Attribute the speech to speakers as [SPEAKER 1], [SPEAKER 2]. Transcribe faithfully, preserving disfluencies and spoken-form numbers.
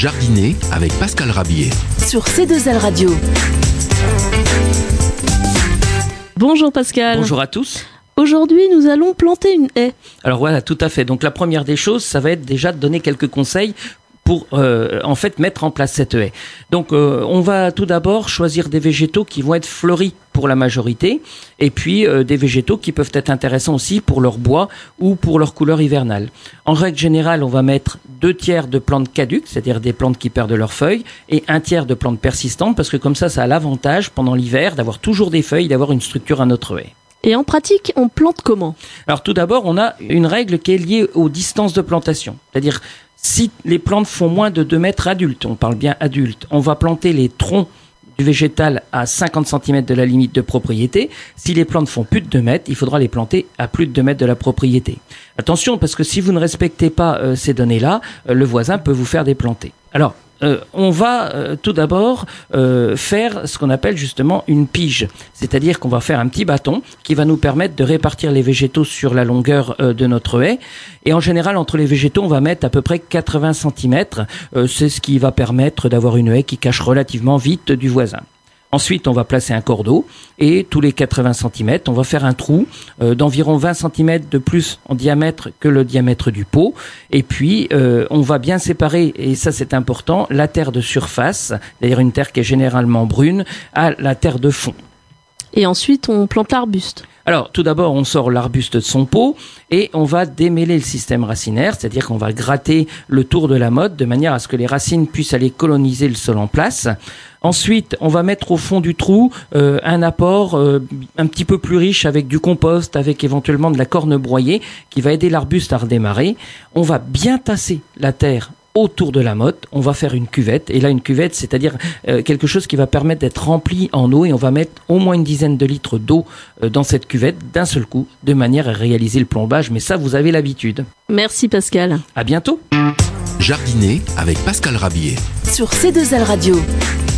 [SPEAKER 1] Jardiner avec Pascal Rabier
[SPEAKER 2] sur C deux L Radio.
[SPEAKER 3] Bonjour Pascal.
[SPEAKER 4] Bonjour à tous.
[SPEAKER 3] Aujourd'hui, nous allons planter une haie.
[SPEAKER 4] Alors voilà, tout à fait. Donc la première des choses, ça va être déjà de donner quelques conseils pour euh, en fait mettre en place cette haie. Donc euh, on va tout d'abord choisir des végétaux qui vont être fleuris pour la majorité, et puis euh, des végétaux qui peuvent être intéressants aussi pour leur bois ou pour leur couleur hivernale. En règle générale, on va mettre deux tiers de plantes caduques, c'est-à-dire des plantes qui perdent leurs feuilles, et un tiers de plantes persistantes, parce que comme ça, ça a l'avantage pendant l'hiver d'avoir toujours des feuilles, d'avoir une structure à notre haie.
[SPEAKER 3] Et en pratique, on plante comment ?
[SPEAKER 4] Alors tout d'abord, on a une règle qui est liée aux distances de plantation, c'est-à-dire si les plantes font moins de deux mètres adultes, on parle bien adultes, on va planter les troncs du végétal à cinquante centimètres de la limite de propriété. Si les plantes font plus de deux mètres, il faudra les planter à plus de deux mètres de la propriété. Attention, parce que si vous ne respectez pas euh, ces données-là, euh, le voisin peut vous faire déplanter. Alors, Euh, on va euh, tout d'abord euh, faire ce qu'on appelle justement une pige, c'est-à-dire qu'on va faire un petit bâton qui va nous permettre de répartir les végétaux sur la longueur euh, de notre haie. Et en général, entre les végétaux, on va mettre à peu près quatre-vingts centimètres. Euh, c'est ce qui va permettre d'avoir une haie qui cache relativement vite du voisin. Ensuite, on va placer un cordeau et tous les quatre-vingts centimètres, on va faire un trou euh, d'environ vingt centimètres de plus en diamètre que le diamètre du pot. Et puis, euh, on va bien séparer, et ça c'est important, la terre de surface, d'ailleurs une terre qui est généralement brune, à la terre de fond.
[SPEAKER 3] Et ensuite, on plante l'arbuste.
[SPEAKER 4] Alors, tout d'abord, on sort l'arbuste de son pot et on va démêler le système racinaire, c'est-à-dire qu'on va gratter le tour de la motte de manière à ce que les racines puissent aller coloniser le sol en place. Ensuite, on va mettre au fond du trou euh, un apport euh, un petit peu plus riche avec du compost, avec éventuellement de la corne broyée qui va aider l'arbuste à redémarrer. On va bien tasser la terre autour de la motte, on va faire une cuvette, et là une cuvette, c'est-à-dire euh, quelque chose qui va permettre d'être rempli en eau, et on va mettre au moins une dizaine de litres d'eau euh, dans cette cuvette d'un seul coup, de manière à réaliser le plombage, mais ça vous avez l'habitude.
[SPEAKER 3] Merci Pascal.
[SPEAKER 4] À bientôt.
[SPEAKER 1] Jardiner avec Pascal Rabier
[SPEAKER 2] sur C deux L Radio.